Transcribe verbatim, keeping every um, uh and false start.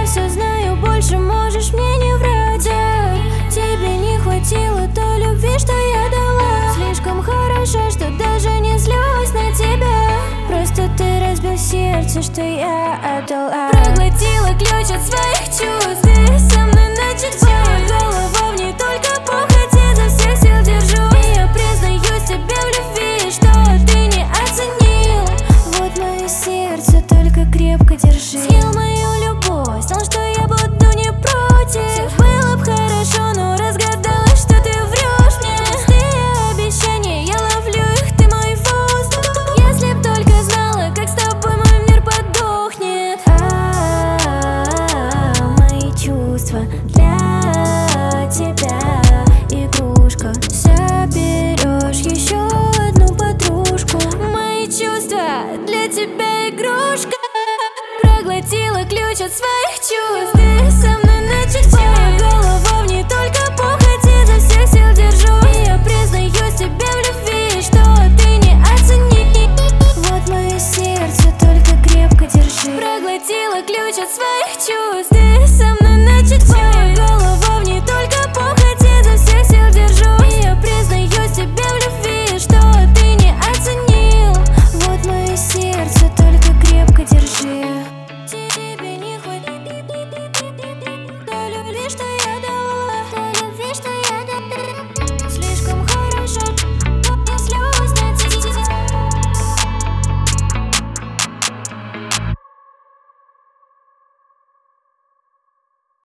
все знаю, больше можешь мне не врать. Да, тебе не хватило той любви, что я дала. Слишком хорошо, что даже не злюсь на тебя. Просто ты разбил сердце, что я отдала. Проглотила ключ от своих чувств. Ты со мной начать бой. Голова в ней только похоть, изо всех сил держу. И я признаюсь тебе в любви, что ты не оценил. Вот мое сердце, только крепко держи. Съел мою любовь, знал, что я буду не против. Все было б хорошо, но разгадала, что ты врешь мне. Пустые обещания, я ловлю их, ты мой воздух. Если б только знала, как с тобой мой мир подохнет. А-а-а, мои чувства для тебя игрушка. Соберешь еще одну подружку. Мои чувства для тебя игрушка. Проглотила ключ от своих чувств. Ты со мной начать бой. Голова в ней только похоть, изо всех сил держу. И я признаюсь тебе в любви, что ты не оценил. Вот мое сердце, только крепко держи. Проглотила ключ от своих чувств. Ты со мной